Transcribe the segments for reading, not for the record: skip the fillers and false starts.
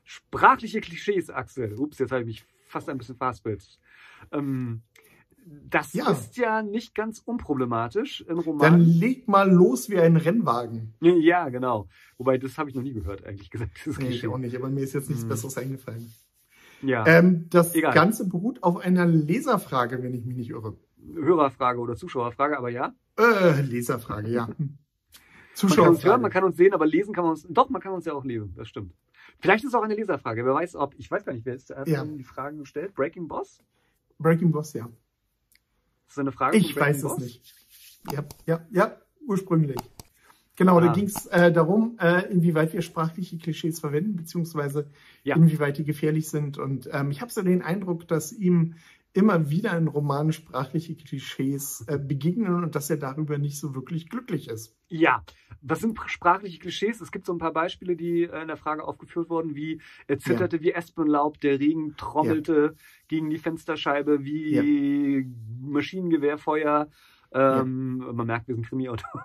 Sprachliche Klischees, Axel. Ups, jetzt habe ich mich fast ein bisschen verhaspelt. Das Ja, ist ja nicht ganz unproblematisch in dann Romanen. leg mal los wie ein Rennwagen. Ja, genau. Wobei, das habe ich noch nie gehört, eigentlich gesagt, dieses Nee, ich Klischee. auch nicht, aber mir ist jetzt nichts Besseres eingefallen. Ja, Das egal. Ganze beruht auf einer Leserfrage, wenn ich mich nicht irre. Hörerfrage oder Zuschauerfrage, aber ja. Leserfrage, ja. Man kann uns hören, Zuschauerfrage. man kann uns sehen, aber lesen kann man uns. Doch, man kann uns ja auch lesen, das stimmt. Vielleicht ist es auch eine Leserfrage. Wer weiß, ob. Ich weiß gar nicht, wer ist zuerst Ja. die Fragen gestellt? Breaking Boss? Breaking Boss, ja. Ist das eine Frage von Ich Breaking weiß Boss? es nicht. Ja, ursprünglich. Genau, da ging es darum, inwieweit wir sprachliche Klischees verwenden, beziehungsweise Ja. inwieweit die gefährlich sind. Und ich habe so den Eindruck, dass ihm immer wieder in Romanen sprachliche Klischees begegnen und dass er darüber nicht so wirklich glücklich ist. Ja, was sind sprachliche Klischees? Es gibt so ein paar Beispiele, die in der Frage aufgeführt wurden, wie er zitterte wie Espenlaub, der Regen trommelte gegen die Fensterscheibe, wie Maschinengewehrfeuer. Man merkt, wir sind Krimi-Autor.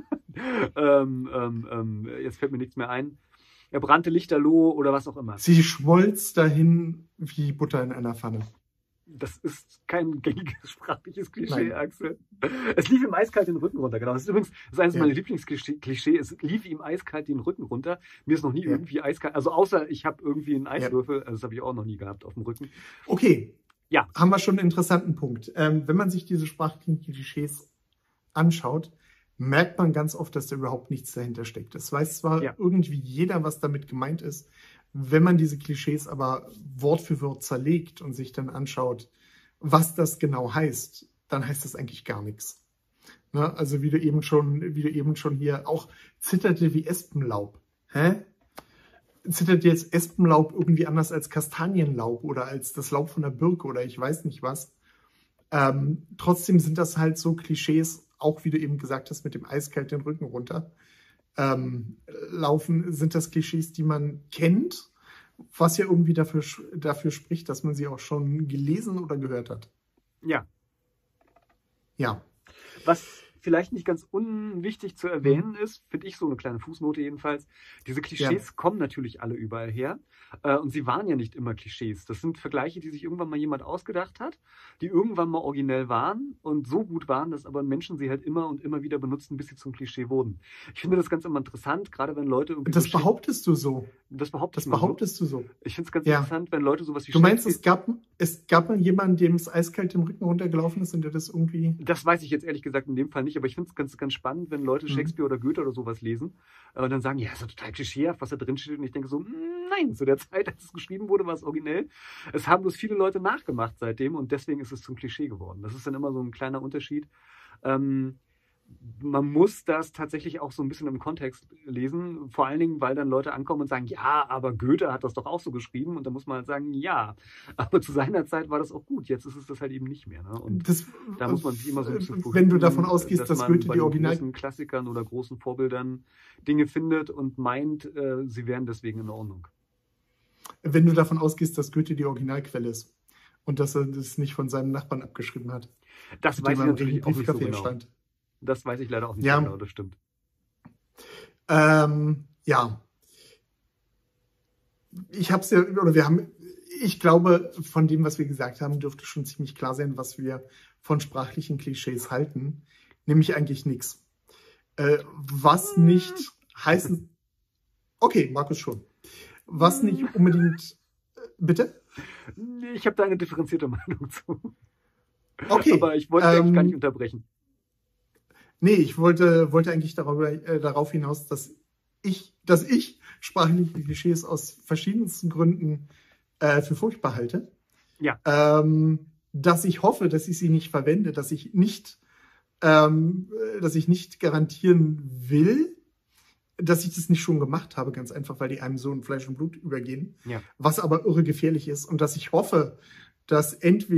Jetzt fällt mir nichts mehr ein. Er brannte lichterloh oder was auch immer. Sie schmolz dahin wie Butter in einer Pfanne. Das ist kein gängiges sprachliches Klischee, Nein. Axel. Es lief ihm eiskalt den Rücken runter. Genau. Das ist übrigens eines meiner Lieblingsklischee. Es lief ihm eiskalt den Rücken runter. Mir ist noch nie irgendwie eiskalt. Also außer ich habe irgendwie einen Eiswürfel. Also das habe ich auch noch nie gehabt auf dem Rücken. Okay. Ja. Haben wir schon einen interessanten Punkt. Wenn man sich diese sprachlichen Klischees anschaut, merkt man ganz oft, dass da überhaupt nichts dahinter steckt. Es weiß zwar irgendwie jeder, was damit gemeint ist. Wenn man diese Klischees aber Wort für Wort zerlegt und sich dann anschaut, was das genau heißt, dann heißt das eigentlich gar nichts. Ne? Also wie du eben schon hier auch zitterte wie Espenlaub. Hä? Zittert jetzt Espenlaub irgendwie anders als Kastanienlaub oder als das Laub von der Birke oder ich weiß nicht was. Trotzdem sind das halt so Klischees, auch wie du eben gesagt hast, mit dem eiskalt den Rücken runter. Laufen, sind das Klischees, die man kennt, was ja irgendwie dafür spricht, dass man sie auch schon gelesen oder gehört hat. Ja. Ja. Was vielleicht nicht ganz unwichtig zu erwähnen ist, finde ich so eine kleine Fußnote jedenfalls, diese Klischees kommen natürlich alle überall her und sie waren ja nicht immer Klischees. Das sind Vergleiche, die sich irgendwann mal jemand ausgedacht hat, die irgendwann mal originell waren und so gut waren, dass aber Menschen sie halt immer und immer wieder benutzen, bis sie zum Klischee wurden. Ich finde das ganz immer interessant, gerade wenn Leute irgendwie Das behauptest du so. Das behauptest du so. Ich finde es ganz interessant, wenn Leute sowas wie Du meinst, es gab mal jemanden, dem es eiskalt den Rücken runtergelaufen ist und der das irgendwie... Das weiß ich jetzt ehrlich gesagt in dem Fall nicht, aber ich finde es ganz, ganz spannend, wenn Leute Shakespeare oder Goethe oder sowas lesen und dann sagen, ja, ist ja total klischeehaft, was da drin steht. Und ich denke so, nein, zu der Zeit, als es geschrieben wurde, war es originell. Es haben bloß viele Leute nachgemacht seitdem und deswegen ist es zum Klischee geworden. Das ist dann immer so ein kleiner Unterschied. Man muss das tatsächlich auch so ein bisschen im Kontext lesen, vor allen Dingen, weil dann Leute ankommen und sagen, ja, aber Goethe hat das doch auch so geschrieben und dann muss man halt sagen, ja, aber zu seiner Zeit war das auch gut, jetzt ist es das halt eben nicht mehr. Ne? Und da muss man sich immer so ein bisschen wenn du davon ausgehst, dass Goethe bei die Original... großen Klassikern oder großen Vorbildern Dinge findet und meint, sie wären deswegen in Ordnung. Wenn du davon ausgehst, dass Goethe die Originalquelle ist und dass er das nicht von seinem Nachbarn abgeschrieben hat. Das weiß ich natürlich auch nicht so genau. Das weiß ich leider auch nicht so genau, das stimmt. Ja. Ich glaube, von dem, was wir gesagt haben, dürfte schon ziemlich klar sein, was wir von sprachlichen Klischees halten. Nämlich eigentlich nichts. Was nicht heißen... Okay, Markus schon. Was nicht unbedingt... Bitte? Ich habe da eine differenzierte Meinung zu. Okay. Aber ich wollte eigentlich gar nicht unterbrechen. Nee, ich wollte eigentlich darauf hinaus, dass ich sprachliche Klischees aus verschiedensten Gründen für furchtbar halte. Ja. Dass ich hoffe, dass ich sie nicht verwende, dass ich nicht garantieren will, dass ich das nicht schon gemacht habe, ganz einfach, weil die einem so in Fleisch und Blut übergehen. Ja. Was aber irre gefährlich ist und dass ich hoffe, dass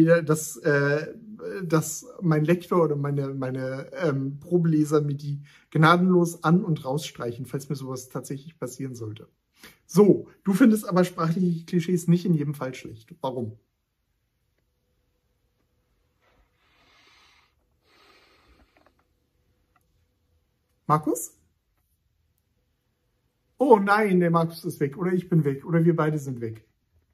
dass mein Lektor oder meine Probeleser mir die gnadenlos an- und rausstreichen, falls mir sowas tatsächlich passieren sollte. So, du findest aber sprachliche Klischees nicht in jedem Fall schlecht. Warum? Markus? oh nein, der Markus ist weg oder ich bin weg oder wir beide sind weg.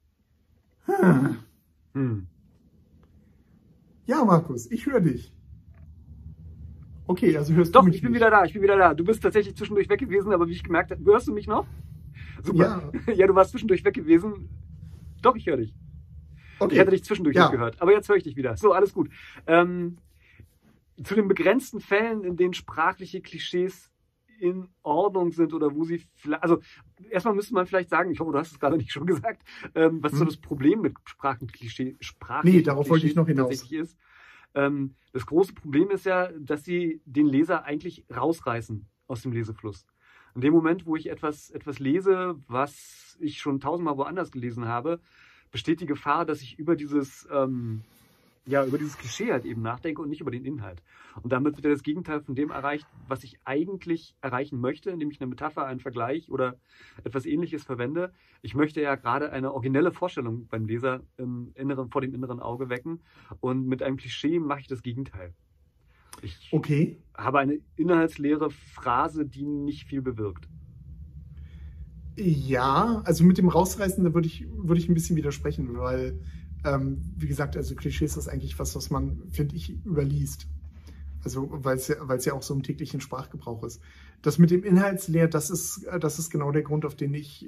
Ja, Markus, ich höre dich. Okay, also hörst du mich ich bin wieder da. Du bist tatsächlich zwischendurch weg gewesen, aber wie ich gemerkt habe, hörst du mich noch? Super. Ja, du warst zwischendurch weg gewesen. Doch, ich höre dich. Okay. Ich hatte dich zwischendurch nicht gehört, aber jetzt höre ich dich wieder. So, alles gut. Zu den begrenzten Fällen, in denen sprachliche Klischees in Ordnung sind oder wo sie, also erstmal müsste man vielleicht sagen, ich hoffe, du hast es gerade nicht schon gesagt, was so das Problem mit Sprachenklischees nee, darauf wollte ich noch hinaus. Ist. Das große Problem ist ja, dass sie den Leser eigentlich rausreißen aus dem Lesefluss. In dem Moment, wo ich etwas lese, was ich schon tausendmal woanders gelesen habe, besteht die Gefahr, dass ich über dieses Klischee halt eben nachdenke und nicht über den Inhalt. Und damit wird ja das Gegenteil von dem erreicht, was ich eigentlich erreichen möchte, indem ich eine Metapher, einen Vergleich oder etwas Ähnliches verwende. Ich möchte ja gerade eine originelle Vorstellung beim Leser vor dem inneren Auge wecken. Und mit einem Klischee mache ich das Gegenteil. Ich habe eine inhaltsleere Phrase, die nicht viel bewirkt. Ja, also mit dem Rausreißen, da würde ich ein bisschen widersprechen, weil wie gesagt, also Klischees ist eigentlich was man, finde ich, überliest. Also, weil es ja auch so im täglichen Sprachgebrauch ist. Das mit dem Inhaltsleer, das ist genau der Grund, auf den ich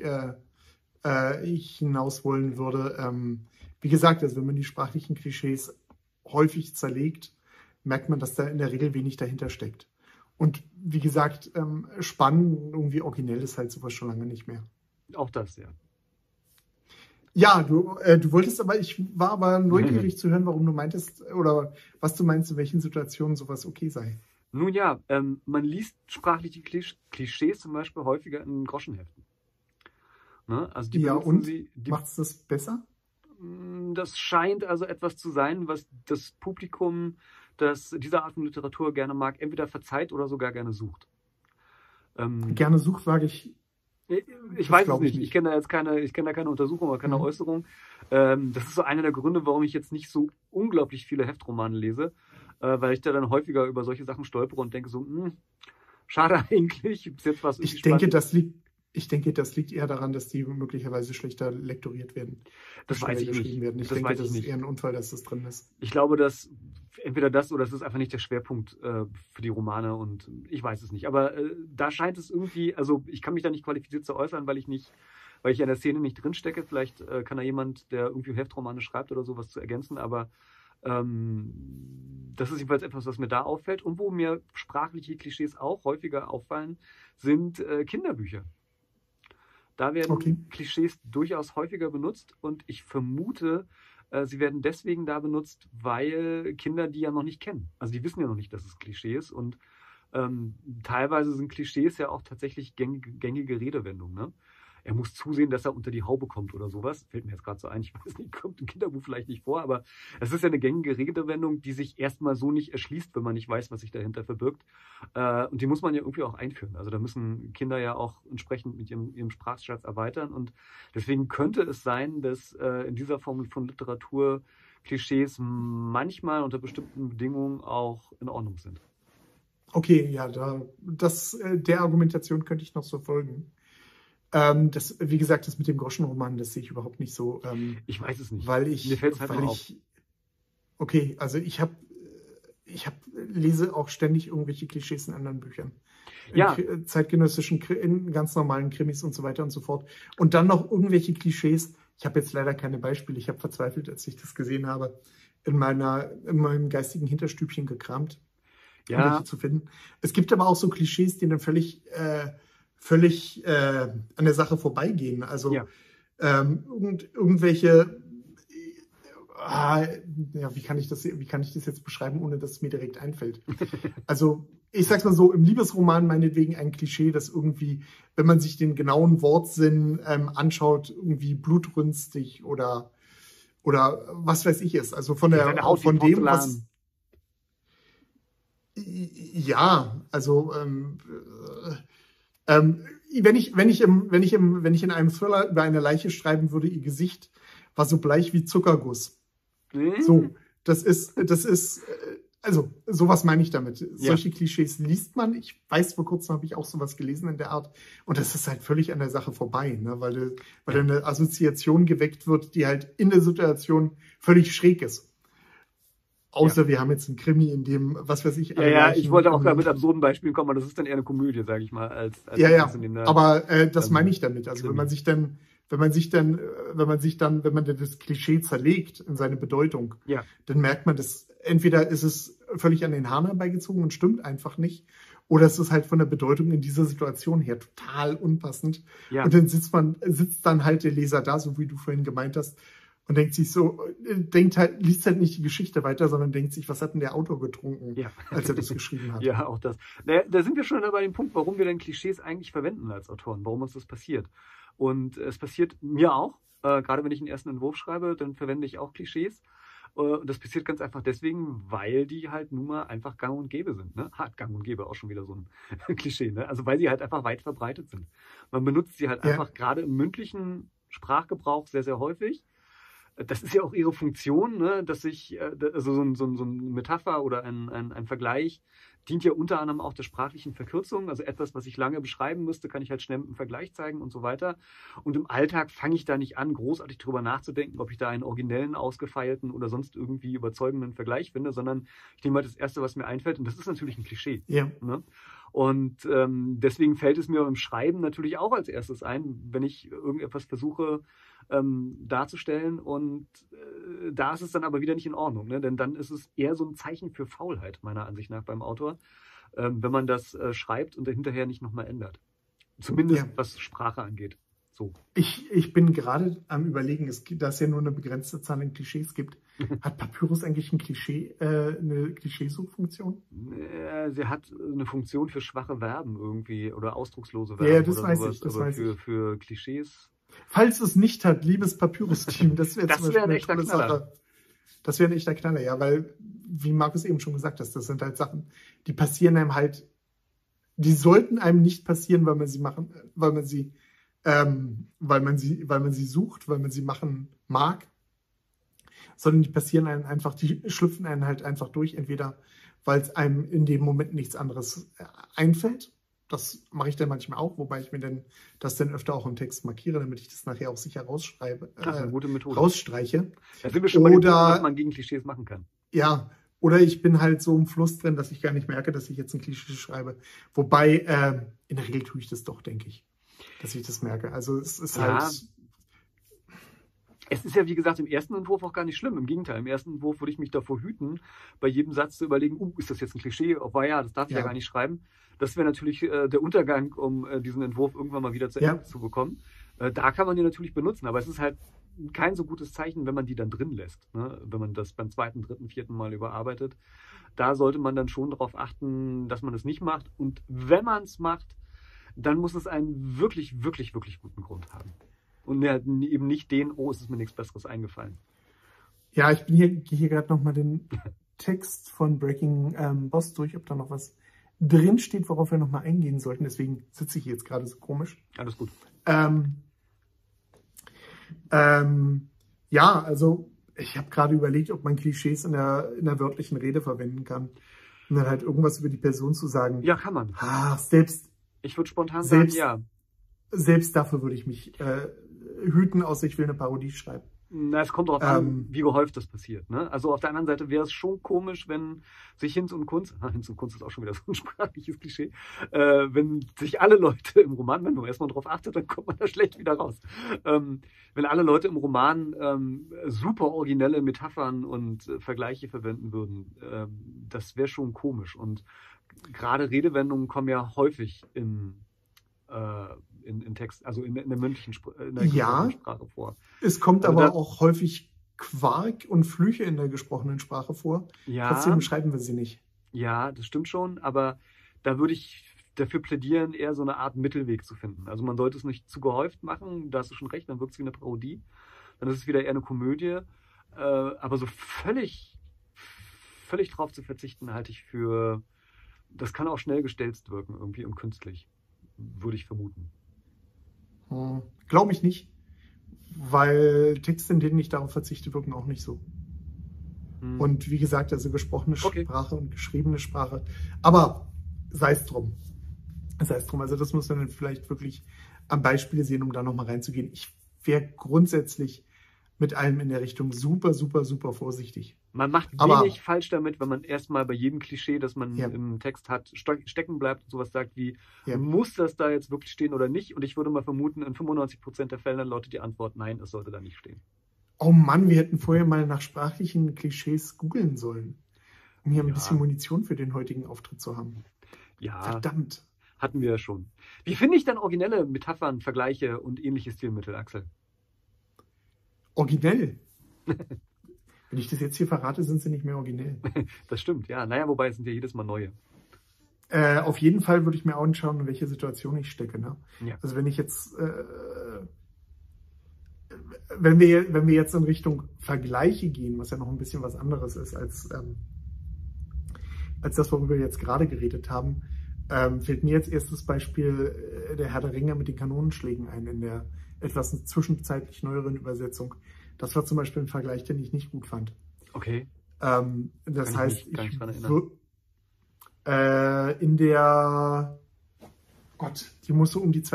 hinaus wollen würde. Wie gesagt, also wenn man die sprachlichen Klischees häufig zerlegt, merkt man, dass da in der Regel wenig dahinter steckt. Und wie gesagt, spannend, irgendwie originell ist halt sowas schon lange nicht mehr. Auch das, ja. Ja, du wolltest aber, ich war aber neugierig zu hören, warum du meintest, oder was du meinst, in welchen Situationen sowas okay sei. Nun ja, man liest sprachliche Klischees zum Beispiel häufiger in Groschenheften. Ne? Also macht es das besser? Das scheint also etwas zu sein, was das Publikum, das diese Art von Literatur gerne mag, entweder verzeiht oder sogar gerne sucht. Gerne sucht, wage ich. Ich weiß es nicht. Ich kenne da jetzt keine Untersuchung oder keine Äußerung. Das ist so einer der Gründe, warum ich jetzt nicht so unglaublich viele Heftromane lese, weil ich da dann häufiger über solche Sachen stolpere und denke so, schade eigentlich. Bis jetzt was ich denke, das liegt eher daran, dass die möglicherweise schlechter lektoriert werden. Das weiß ich nicht. Ich denke, das ist eher ein Unfall, dass das drin ist. Ich glaube, dass entweder das oder es ist einfach nicht der Schwerpunkt für die Romane und ich weiß es nicht. Aber da scheint es irgendwie, also ich kann mich da nicht qualifiziert zu äußern, weil ich in der Szene nicht drinstecke. Vielleicht kann da jemand, der irgendwie Heftromane schreibt oder sowas zu ergänzen, aber das ist jedenfalls etwas, was mir da auffällt. Und wo mir sprachliche Klischees auch häufiger auffallen, sind Kinderbücher. Da werden Klischees durchaus häufiger benutzt und ich vermute, sie werden deswegen da benutzt, weil Kinder die ja noch nicht kennen. Also die wissen ja noch nicht, dass es Klischee ist und teilweise sind Klischees ja auch tatsächlich gängige Redewendungen. Ne? Er muss zusehen, dass er unter die Haube kommt oder sowas. Fällt mir jetzt gerade so ein, ich weiß nicht, kommt im Kinderbuch vielleicht nicht vor, aber es ist ja eine gängige Redewendung, die sich erstmal so nicht erschließt, wenn man nicht weiß, was sich dahinter verbirgt. Und die muss man ja irgendwie auch einführen. Also da müssen Kinder ja auch entsprechend mit ihrem Sprachschatz erweitern. Und deswegen könnte es sein, dass in dieser Form von Literatur Klischees manchmal unter bestimmten Bedingungen auch in Ordnung sind. Okay, ja, der Argumentation könnte ich noch so folgen. Wie gesagt, das mit dem Groschenroman, das sehe ich überhaupt nicht so. Ich weiß es nicht. Mir fällt es halt auf. Okay, also ich lese auch ständig irgendwelche Klischees in anderen Büchern. Ja. In zeitgenössischen, in ganz normalen Krimis und so weiter und so fort. Und dann noch irgendwelche Klischees. Ich habe jetzt leider keine Beispiele. Ich habe verzweifelt, als ich das gesehen habe, in meinem geistigen Hinterstübchen gekramt, um welche zu finden. Es gibt aber auch so Klischees, die dann völlig an der Sache vorbeigehen. Also irgendwelche, wie kann ich das jetzt beschreiben, ohne dass es mir direkt einfällt? Also ich sag's mal so, im Liebesroman meinetwegen ein Klischee, das irgendwie, wenn man sich den genauen Wortsinn anschaut, irgendwie blutrünstig oder was weiß ich ist. Also von dem, was... Ja, also wenn ich in einem Thriller über eine Leiche schreiben würde, ihr Gesicht war so bleich wie Zuckerguss. So, das ist also sowas meine ich damit. Ja. Solche Klischees liest man. Ich weiß, vor kurzem habe ich auch sowas gelesen in der Art. Und das ist halt völlig an der Sache vorbei, ne? Weil eine Assoziation geweckt wird, die halt in der Situation völlig schräg ist. Außer wir haben jetzt einen Krimi, in dem, was weiß ich... ich wollte auch gerade mit absurden Beispielen kommen, aber das ist dann eher eine Komödie, sage ich mal. Aber das meine ich damit. Also Krimi. Wenn man das Klischee zerlegt in seine Bedeutung, dann merkt man, dass entweder ist es völlig an den Haaren herbeigezogen und stimmt einfach nicht, oder es ist halt von der Bedeutung in dieser Situation her total unpassend. Ja. Und dann sitzt dann halt der Leser da, so wie du vorhin gemeint hast, und denkt sich so, liest halt nicht die Geschichte weiter, sondern denkt sich, was hat denn der Autor getrunken, als er das geschrieben hat. Ja, auch das. Naja, da sind wir schon bei dem Punkt, warum wir denn Klischees eigentlich verwenden als Autoren, warum uns das passiert. Und es passiert mir auch, gerade wenn ich einen ersten Entwurf schreibe, dann verwende ich auch Klischees. Und das passiert ganz einfach deswegen, weil die halt nun mal einfach gang und gäbe sind. Ne? Gang und gäbe, auch schon wieder so ein Klischee. Ne? Also weil sie halt einfach weit verbreitet sind. Man benutzt sie halt einfach gerade im mündlichen Sprachgebrauch sehr, sehr häufig. Das ist ja auch ihre Funktion, ne? Dass sich, also so ein Metapher oder ein Vergleich dient ja unter anderem auch der sprachlichen Verkürzung. Also etwas, was ich lange beschreiben müsste, kann ich halt schnell mit einem Vergleich zeigen und so weiter. Und im Alltag fange ich da nicht an, großartig drüber nachzudenken, ob ich da einen originellen, ausgefeilten oder sonst irgendwie überzeugenden Vergleich finde, sondern ich nehme halt das Erste, was mir einfällt. Und das ist natürlich ein Klischee. Ja. Ne? Und deswegen fällt es mir im Schreiben natürlich auch als erstes ein, wenn ich irgendetwas versuche darzustellen und da ist es dann aber wieder nicht in Ordnung, ne? Denn dann ist es eher so ein Zeichen für Faulheit, meiner Ansicht nach, beim Autor, wenn man das schreibt und hinterher nicht nochmal ändert. Zumindest was Sprache angeht. So. Ich bin gerade am Überlegen, da es ja nur eine begrenzte Zahl an Klischees gibt. Hat Papyrus eigentlich eine Klischeesuchfunktion? Sie hat eine Funktion für schwache Verben irgendwie oder ausdruckslose Verben. Ja, das weiß ich. Für Klischees. Falls es nicht hat, liebes Papyrus-Team, das wäre ein echter Knaller. Sache. Das wäre ein echter Knaller, ja, weil, wie Markus eben schon gesagt hat, das sind halt Sachen, die passieren einem halt, die sollten einem nicht passieren, weil man sie sucht, weil man sie machen mag, sondern die passieren einem einfach, die schlüpfen einem halt einfach durch, entweder weil es einem in dem Moment nichts anderes einfällt. Das mache ich dann manchmal auch, wobei ich mir das dann öfter auch im Text markiere, damit ich das nachher auch sicher rausschreibe. Das ist eine gute Methode. Rausstreiche. Da sind wir schon bei dem Punkt, was man gegen Klischees machen kann. Ja, oder ich bin halt so im Fluss drin, dass ich gar nicht merke, dass ich jetzt ein Klischee schreibe. Wobei, in der Regel tue ich das doch, denke ich, dass ich das merke. Also es ist halt... Es ist ja, wie gesagt, im ersten Entwurf auch gar nicht schlimm. Im Gegenteil, im ersten Entwurf würde ich mich davor hüten, bei jedem Satz zu überlegen, ist das jetzt ein Klischee? Oh, ja, das darf ich ja gar nicht schreiben. Das wäre natürlich der Untergang, um diesen Entwurf irgendwann mal wieder zu Ende zu bekommen. Da kann man die natürlich benutzen, aber es ist halt kein so gutes Zeichen, wenn man die dann drin lässt. Ne? Wenn man das beim zweiten, dritten, vierten Mal überarbeitet. Da sollte man dann schon darauf achten, dass man es nicht macht. Und wenn man es macht, dann muss es einen wirklich, wirklich, wirklich guten Grund haben. Und eben nicht es ist mir nichts Besseres eingefallen. Ja, ich gehe hier gerade nochmal den Text von Breaking Boss durch, ob da noch was drin steht, worauf wir nochmal eingehen sollten. Deswegen sitze ich jetzt gerade so komisch. Alles gut. Ja, also ich habe gerade überlegt, ob man Klischees in der wörtlichen Rede verwenden kann. Und dann halt irgendwas über die Person zu sagen. Ja, kann man. Ich würde spontan sagen, ja. Selbst dafür würde ich mich hüten, außer ich will eine Parodie schreiben. Na, es kommt darauf an, wie gehäuft das passiert. Ne? Also auf der anderen Seite wäre es schon komisch, wenn sich Hinz und Kunz ist auch schon wieder so ein sprachliches Klischee, wenn sich alle Leute im Roman, wenn man erstmal drauf achtet, dann kommt man da schlecht wieder raus. Wenn alle Leute im Roman super originelle Metaphern und Vergleiche verwenden würden, das wäre schon komisch. Und gerade Redewendungen kommen ja häufig in Text, also in der mündlichen Sprache vor. Es kommt also aber auch häufig Quark und Flüche in der gesprochenen Sprache vor. Ja, trotzdem beschreiben wir sie nicht. Ja, das stimmt schon, aber da würde ich dafür plädieren, eher so eine Art Mittelweg zu finden. Also man sollte es nicht zu gehäuft machen, da hast du schon recht, dann wirkt es wie eine Parodie. Dann ist es wieder eher eine Komödie. Aber so völlig drauf zu verzichten, halte ich für, das kann auch schnell gestelzt wirken irgendwie und künstlich. Würde ich vermuten. Glaube ich nicht, weil Texte, in denen ich darauf verzichte, wirken auch nicht so. Und wie gesagt, also gesprochene Sprache und geschriebene Sprache. Aber sei es drum. Also das muss man dann vielleicht wirklich am Beispiel sehen, um da nochmal reinzugehen. Ich wäre grundsätzlich mit allem in der Richtung super, super, super vorsichtig. Man macht wenig falsch damit, wenn man erstmal bei jedem Klischee, das man im Text hat, stecken bleibt und sowas sagt wie, muss das da jetzt wirklich stehen oder nicht? Und ich würde mal vermuten, in 95% der Fälle lautet die Antwort, nein, es sollte da nicht stehen. Oh Mann, wir hätten vorher mal nach sprachlichen Klischees googeln sollen, um hier ein bisschen Munition für den heutigen Auftritt zu haben. Ja. Verdammt. Hatten wir ja schon. Wie finde ich dann originelle Metaphern, Vergleiche und ähnliche Stilmittel, Axel? Originell? Wenn ich das jetzt hier verrate, sind sie nicht mehr originell. Das stimmt, ja. Naja, wobei es sind ja jedes Mal neue. Auf jeden Fall würde ich mir anschauen, in welcher Situation ich stecke. Ne? Ja. Also wenn ich jetzt, wenn wir jetzt in Richtung Vergleiche gehen, was ja noch ein bisschen was anderes ist als das, worüber wir jetzt gerade geredet haben, fällt mir jetzt erstes Beispiel der Herr der Ringe mit den Kanonenschlägen ein, in der etwas zwischenzeitlich neueren Übersetzung. Das war zum Beispiel ein Vergleich, den ich nicht gut fand. Okay. Das heißt, in der, die muss so um die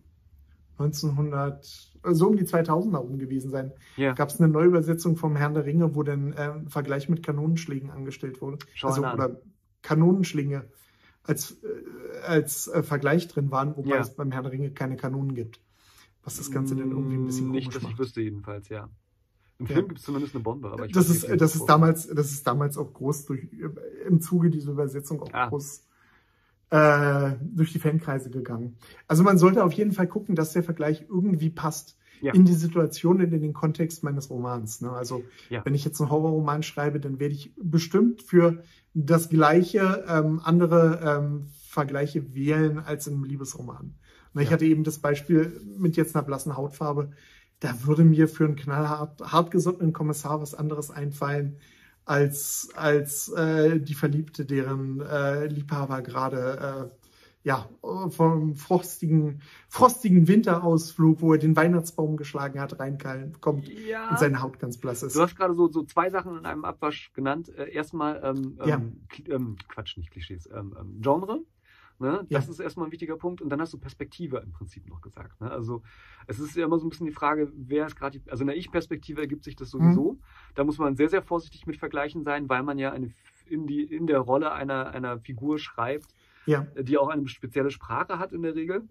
2000er rum gewesen sein. Ja. Gab es eine Neuübersetzung vom Herrn der Ringe, wo dann ein Vergleich mit Kanonenschlägen angestellt wurde. Oder Kanonenschlinge als Vergleich drin waren, wobei es beim Herrn der Ringe keine Kanonen gibt. Was das Ganze dann irgendwie ein bisschen komisch macht. Nicht, dass ich wüsste jedenfalls, ja. Im Film gibt es zumindest eine Bombe. Aber das ist damals auch groß im Zuge dieser Übersetzung auch groß durch die Fankreise gegangen. Also man sollte auf jeden Fall gucken, dass der Vergleich irgendwie passt in die Situation und in den Kontext meines Romans. Ne? Also wenn ich jetzt einen Horrorroman schreibe, dann werde ich bestimmt für das Gleiche andere Vergleiche wählen als im Liebesroman. Ich hatte eben das Beispiel mit jetzt einer blassen Hautfarbe. Da würde mir für einen hartgesottenen Kommissar was anderes einfallen als die Verliebte, deren Liebhaber gerade vom frostigen Winterausflug, wo er den Weihnachtsbaum geschlagen hat, reinkommt und seine Haut ganz blass ist. Du hast gerade so zwei Sachen in einem Abwasch genannt. Erstmal nicht Klischees, Genre. Ne? Das ist erstmal ein wichtiger Punkt. Und dann hast du Perspektive im Prinzip noch gesagt. Ne? Also es ist ja immer so ein bisschen die Frage, wer ist gerade also in der Ich-Perspektive ergibt sich das sowieso. Da muss man sehr, sehr vorsichtig mit Vergleichen sein, weil man ja in der Rolle einer Figur schreibt, die auch eine spezielle Sprache hat in der Regel.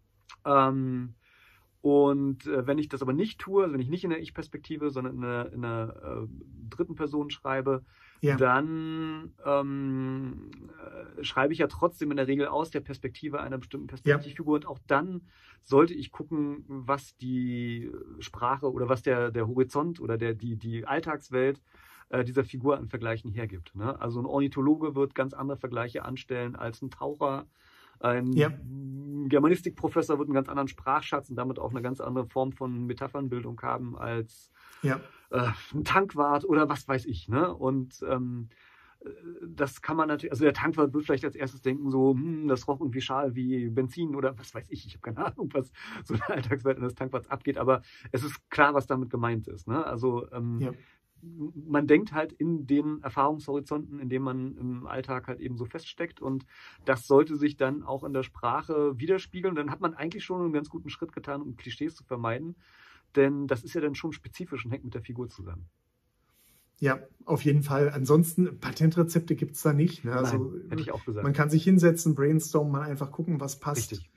Und wenn ich das aber nicht tue, also wenn ich nicht in der Ich-Perspektive, sondern in einer dritten Person schreibe, dann schreibe ich ja trotzdem in der Regel aus der Perspektive einer bestimmten Perspektivfigur. Und auch dann sollte ich gucken, was die Sprache oder was der Horizont oder die Alltagswelt dieser Figur an Vergleichen hergibt. Ne? Also ein Ornithologe wird ganz andere Vergleiche anstellen als ein Taucher. Ein Germanistikprofessor wird einen ganz anderen Sprachschatz und damit auch eine ganz andere Form von Metaphernbildung haben als ein Tankwart oder was weiß ich. Ne? Und das kann man natürlich, also der Tankwart wird vielleicht als erstes denken, so, das roch irgendwie schal wie Benzin oder was weiß ich. Ich habe keine Ahnung, was so in der Alltagswelt des Tankwarts abgeht, aber es ist klar, was damit gemeint ist. Ne? Also man denkt halt in den Erfahrungshorizonten, in denen man im Alltag halt eben so feststeckt, und das sollte sich dann auch in der Sprache widerspiegeln. Und dann hat man eigentlich schon einen ganz guten Schritt getan, um Klischees zu vermeiden, denn das ist ja dann schon spezifisch und hängt mit der Figur zusammen. Ja, auf jeden Fall. Ansonsten, Patentrezepte gibt es da nicht. Ne? Also, nein, hätte ich auch gesagt. Man kann sich hinsetzen, brainstormen, mal einfach gucken, was passt. Richtig.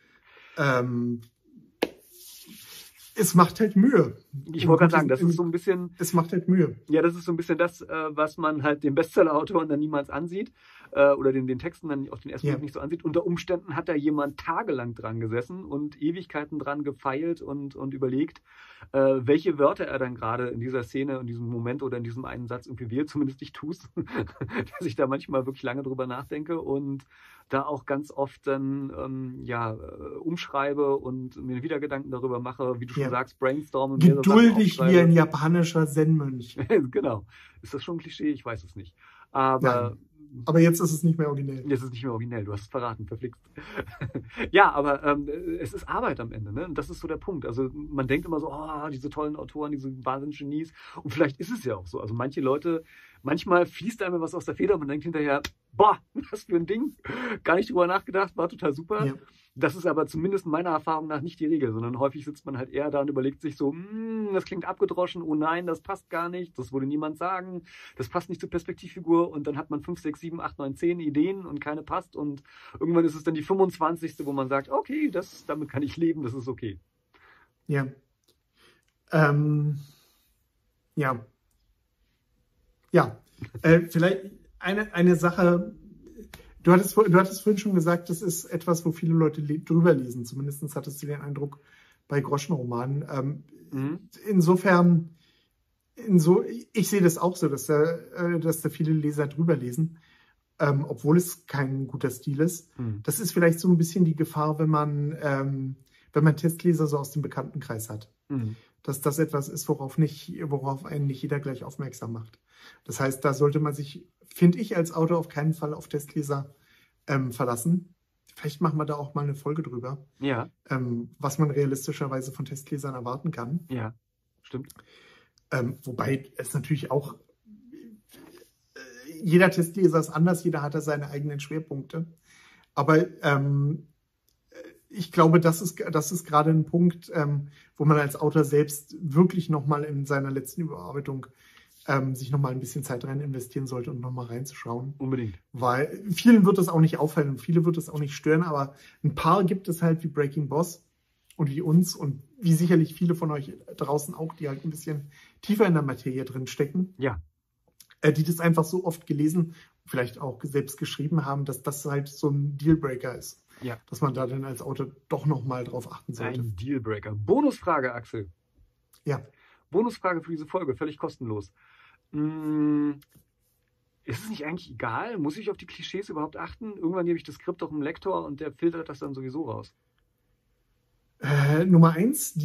Es macht halt Mühe. Ich wollte gerade sagen, das ist so ein bisschen... Es macht halt Mühe. Ja, das ist so ein bisschen das, was man halt dem Bestseller-Autoren dann niemals ansieht oder den Texten dann auf den ersten Blick nicht so ansieht. Unter Umständen hat da jemand tagelang dran gesessen und Ewigkeiten dran gefeilt und überlegt, welche Wörter er dann gerade in dieser Szene, in diesem Moment oder in diesem einen Satz irgendwie wählt. Zumindest ich tue es, dass ich da manchmal wirklich lange drüber nachdenke und da auch ganz oft dann umschreibe und mir wieder Gedanken darüber mache, wie du schon sagst, brainstormen. Geduldig wie ein japanischer Zen-Mönch. Genau. Ist das schon ein Klischee? Ich weiß es nicht. Aber jetzt ist es nicht mehr originell. Jetzt ist es nicht mehr originell, du hast es verraten, verflixt. Ja, aber es ist Arbeit am Ende, ne? Und das ist so der Punkt. Also man denkt immer so, diese tollen Autoren, diese wahnsinnigen Genies. Und vielleicht ist es ja auch so. Also manche Leute manchmal fließt einem was aus der Feder und man denkt hinterher, boah, was für ein Ding. Gar nicht drüber nachgedacht, war total super. Ja. Das ist aber zumindest meiner Erfahrung nach nicht die Regel, sondern häufig sitzt man halt eher da und überlegt sich so, das klingt abgedroschen, oh nein, das passt gar nicht, das würde niemand sagen, das passt nicht zur Perspektivfigur und dann hat man 5, 6, 7, 8, 9, 10 Ideen und keine passt und irgendwann ist es dann die 25., wo man sagt, okay, damit kann ich leben, das ist okay. Ja. Ja. Ja. Vielleicht eine Sache. Du hattest vorhin schon gesagt, das ist etwas, wo viele Leute drüber lesen. Zumindest hattest du den Eindruck bei Groschenromanen. Insofern, ich sehe das auch so, dass da viele Leser drüber lesen, obwohl es kein guter Stil ist. Das ist vielleicht so ein bisschen die Gefahr, wenn man Testleser so aus dem Bekanntenkreis hat. Dass das etwas ist, worauf einen nicht jeder gleich aufmerksam macht. Das heißt, da sollte man sich, finde ich, als Autor auf keinen Fall auf Testleser verlassen. Vielleicht machen wir da auch mal eine Folge drüber. Ja. Was man realistischerweise von Testlesern erwarten kann. Ja, stimmt. Wobei es natürlich auch, jeder Testleser ist anders, jeder hat da seine eigenen Schwerpunkte. Aber ich glaube, das ist gerade ein Punkt, wo man als Autor selbst wirklich nochmal in seiner letzten Überarbeitung sich nochmal ein bisschen Zeit rein investieren sollte und nochmal reinzuschauen. Unbedingt. Weil vielen wird das auch nicht auffallen und viele wird das auch nicht stören, aber ein paar gibt es halt wie Breaking Boss und wie uns und wie sicherlich viele von euch draußen auch, die halt ein bisschen tiefer in der Materie drin stecken. Ja. Die das einfach so oft gelesen, vielleicht auch selbst geschrieben haben, dass das halt so ein Dealbreaker ist. Ja. Dass man da dann als Autor doch nochmal drauf achten sollte. Ein Dealbreaker. Bonusfrage, Axel. Ja. Bonusfrage für diese Folge, völlig kostenlos. Ist es nicht eigentlich egal? Muss ich auf die Klischees überhaupt achten? Irgendwann gebe ich das Skript auch im Lektor und der filtert das dann sowieso raus. Nummer 1,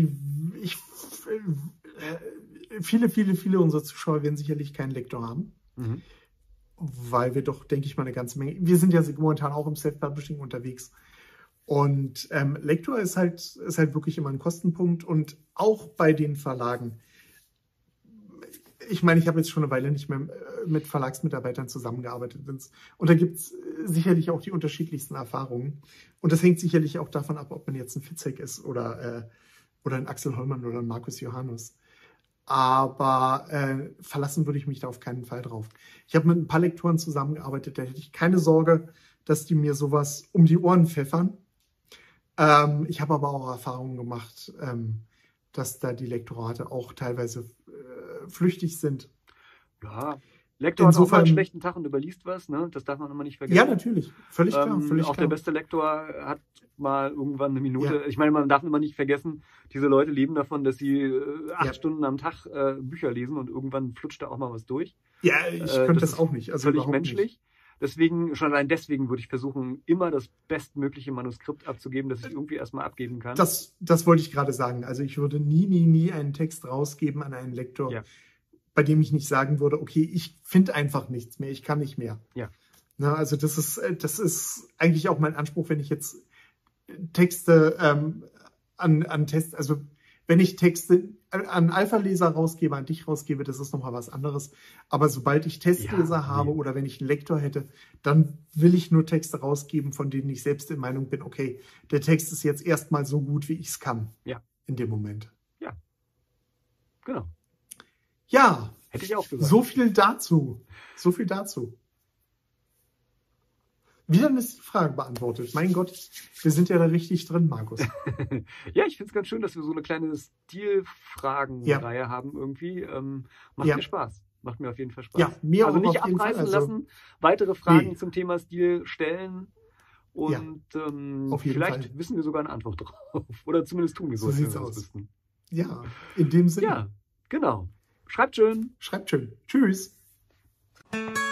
viele unserer Zuschauer werden sicherlich keinen Lektor haben. Weil wir doch, denke ich mal, eine ganze Menge, wir sind ja momentan auch im Self-Publishing unterwegs. Und Lektor ist halt wirklich immer ein Kostenpunkt und auch bei den Verlagen. Ich meine, ich habe jetzt schon eine Weile nicht mehr mit Verlagsmitarbeitern zusammengearbeitet. Und da gibt es sicherlich auch die unterschiedlichsten Erfahrungen. Und das hängt sicherlich auch davon ab, ob man jetzt ein Fitzek ist oder ein Axel Hollmann oder ein Markus Johannes. Aber verlassen würde ich mich da auf keinen Fall drauf. Ich habe mit ein paar Lektoren zusammengearbeitet, da hätte ich keine Sorge, dass die mir sowas um die Ohren pfeffern. Ich habe aber auch Erfahrungen gemacht, dass da die Lektorate auch teilweise flüchtig sind. Ja, Lektor hat auch mal einen schlechten Tag und überliest was, ne? Das darf man immer nicht vergessen. Ja, natürlich. Völlig klar. Auch der beste Lektor hat mal irgendwann eine Minute. Ja. Ich meine, man darf immer nicht vergessen, diese Leute leben davon, dass sie 8 Stunden am Tag Bücher lesen und irgendwann flutscht da auch mal was durch. Ja, ich könnte das auch nicht. Also völlig menschlich. Deswegen würde ich versuchen, immer das bestmögliche Manuskript abzugeben, das ich irgendwie erstmal abgeben kann. Das wollte ich gerade sagen. Also ich würde nie einen Text rausgeben an einen Lektor, bei dem ich nicht sagen würde, okay, ich finde einfach nichts mehr, ich kann nicht mehr. Ja. Na, also das ist eigentlich auch mein Anspruch, wenn ich jetzt Texte an Tests, also wenn ich Texte an Alpha-Leser rausgebe, an dich rausgebe, das ist nochmal was anderes. Aber sobald ich Testleser habe oder wenn ich einen Lektor hätte, dann will ich nur Texte rausgeben, von denen ich selbst der Meinung bin, okay, der Text ist jetzt erstmal so gut, wie ich es kann. Ja. In dem Moment. Ja. Genau. Ja. Hätte ich auch gesagt. So viel dazu. Wieder ist die Frage beantwortet. Mein Gott, wir sind ja da richtig drin, Markus. Ja, ich finde es ganz schön, dass wir so eine kleine Stilfragen-Reihe haben irgendwie. Macht mir Spaß. Macht mir auf jeden Fall Spaß. Ja, mir also auch nicht auf jeden abreißen Fall. lassen, weitere Fragen zum Thema Stil stellen und vielleicht wissen wir sogar eine Antwort drauf. Oder zumindest tun wir so, als wenn wir das wissen. Ja, in dem Sinne. Ja, genau. Schreibt schön. Tschüss.